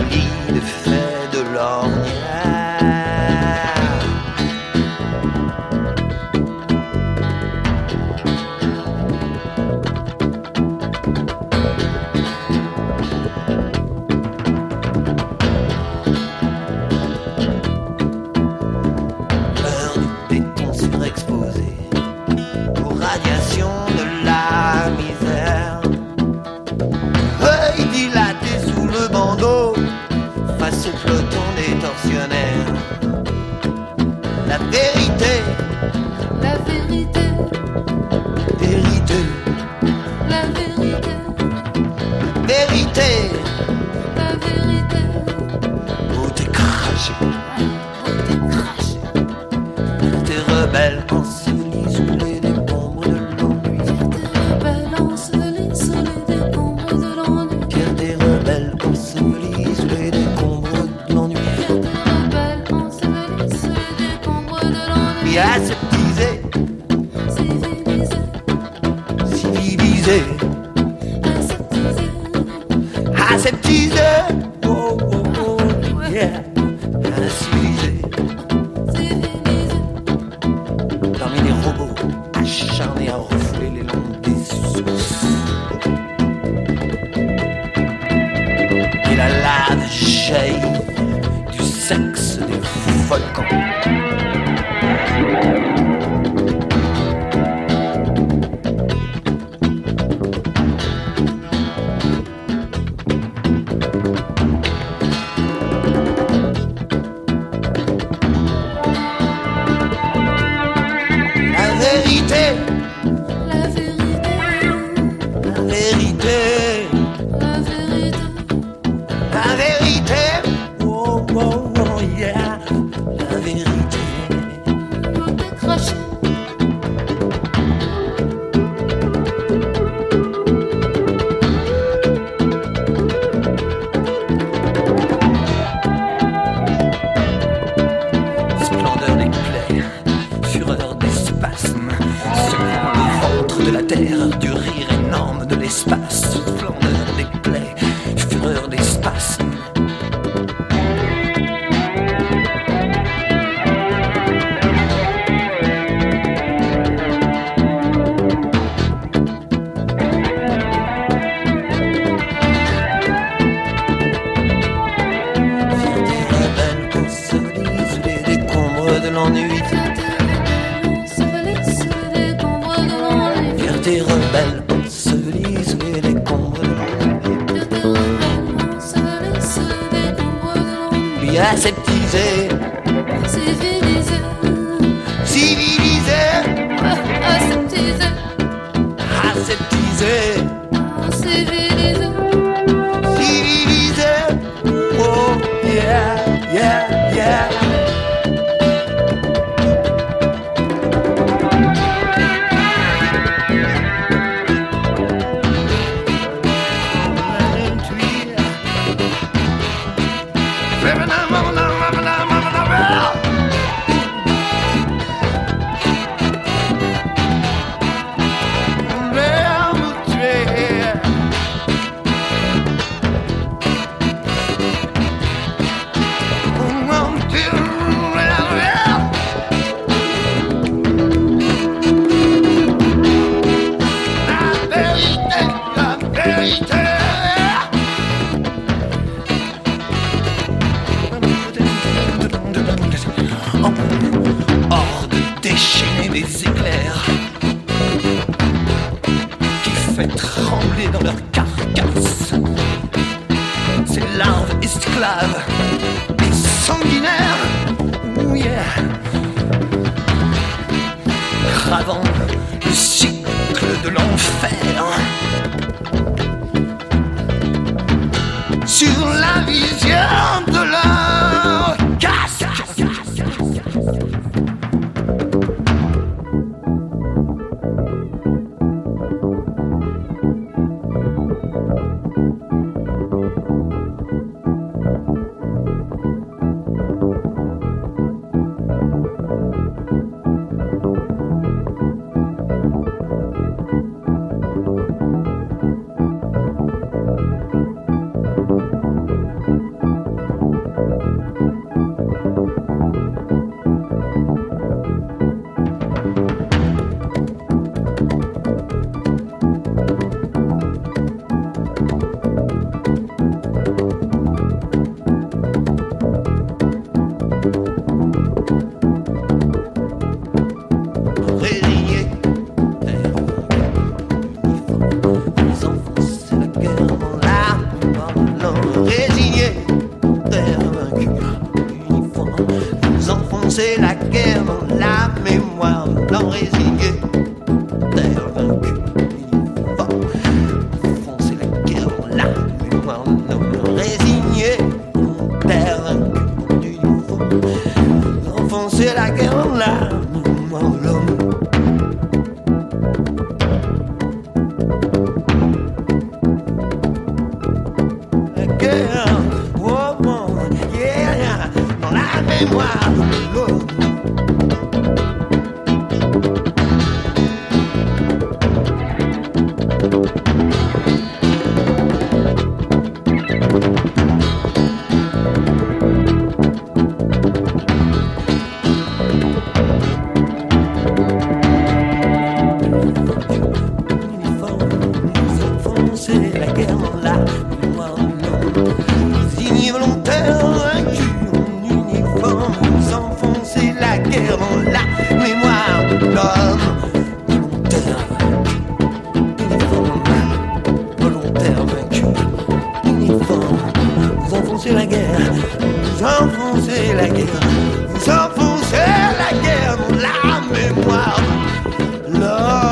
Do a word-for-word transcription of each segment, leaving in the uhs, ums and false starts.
solide fait de l'ornière. L'heure du béton surexposé aux radiations de la misère. Œil dilaté sous le bandeau face au peloton des tortionnaires. La vérité, La vérité, vérité, la vérité, vérité. la vérité. Oh, t'es craché, Oh, t'es craché. t'es rebelle ensevelie sous les décombres de l'ennui. T'es rebelle ensevelie sous les décombres de l'ennui. Pierre des rebelles ensevelis sous les décombres de l'ennui. T'es rebelle ensevelie sous les décombres de l'ennui. Puis aseptisé, Civilisé, civilisé, aseptisé. aseptisé. Oh, oh, oh, yeah. Civilisé, Civilisé, parmi les robots acharnés à refouler les longs des sources. Et la lave jaillit du sexe des volcans. La vérité, la vérité, la vérité, la vérité. la vérité. Oh, oh, oh, yeah. La vérité. Oh, t'es craché. Splendeur des plaies, fureur des spasmes, secouant le ventre de la terre, du rire énorme de l'espace. Splendeur des plaies, fureur des spasmes. Fierté rebelle ensevelie sous les décombres de l'ennui. Ensevelie sous les décombres de l'ennui. Fierté rebelle ensevelie sous les décombres de l'ennui. Fierté rebelle ensevelie sous les décombres de l'ennui. Puis aseptisé, Civilisé, civilisé, aseptisé, aseptisé, civilisé. civilisé. Oh, yeah, yeah, yeah. Hors de déchaîner des éclairs qui fait trembler dans leur carcasse ces larves esclaves et sanguinaires. Oh yeah. Gravant le cycle de l'enfer sur la vision de leur casque. enfoncez la guerre dans la mémoire de l'homme résigné, terre vaincue. Enfoncez la guerre dans la mémoire de l'homme résigné, terre vaincue du fond. Enfoncez la guerre dans la mémoire de l'homme. Mémoire de l'homme. Enfoncez la guerre dans la mémoire de l'homme. Désigné volontaire vaincu. Vous enfoncez la guerre dans la mémoire de l'homme. Volontaire, uniforme, volontaire vaincu, uniforme. Vous enfoncez la guerre, vous enfoncez la guerre, vous enfoncez la guerre dans la mémoire de l'homme.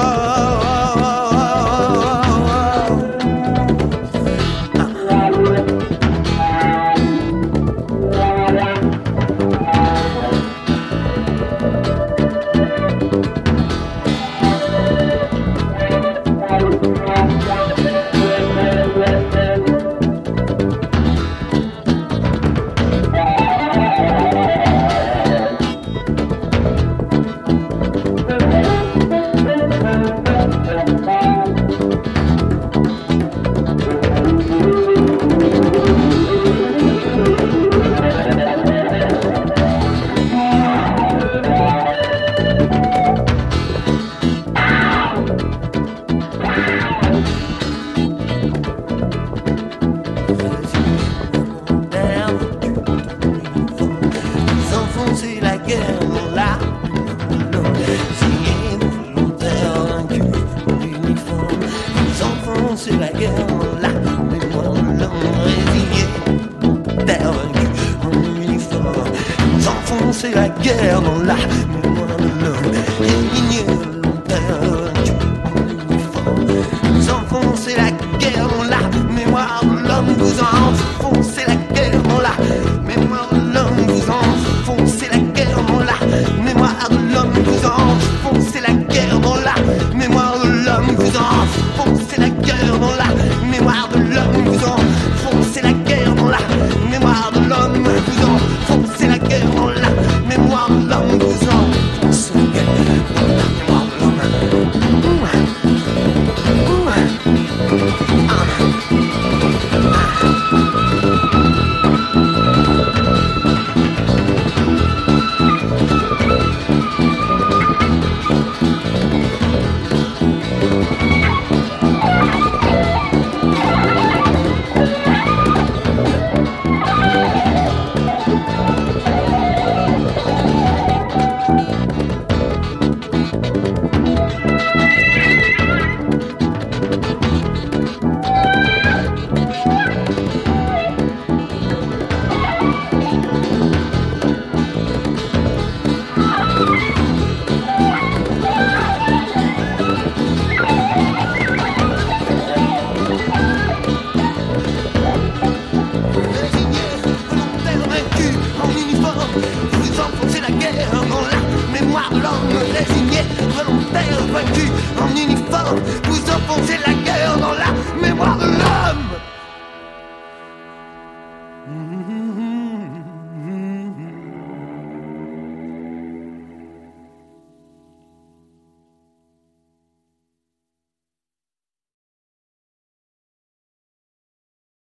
C'est la guerre dans la mémoire de l'homme résigné, terre vaincue en uniforme. Vous enfoncez la guerre dans la mémoire de l'homme résigné, terre vaincue en uniforme. Vous enfoncez la guerre dans la mémoire de l'homme. Vous enfoncez la guerre dans la mémoire de l'homme. Vous enfoncez la guerre dans la mémoire de l'homme. Vous enfoncez la guerre dans la mémoire de l'homme. Vous enfoncez la guerre dans la mémoire de l'homme. Vous enfoncez la guerre dans la mémoire de l'homme. Vous enfoncez la guerre dans la mémoire de l'homme. Vous enfoncez la guerre dans la mémoire de l'homme. Mm-hmm.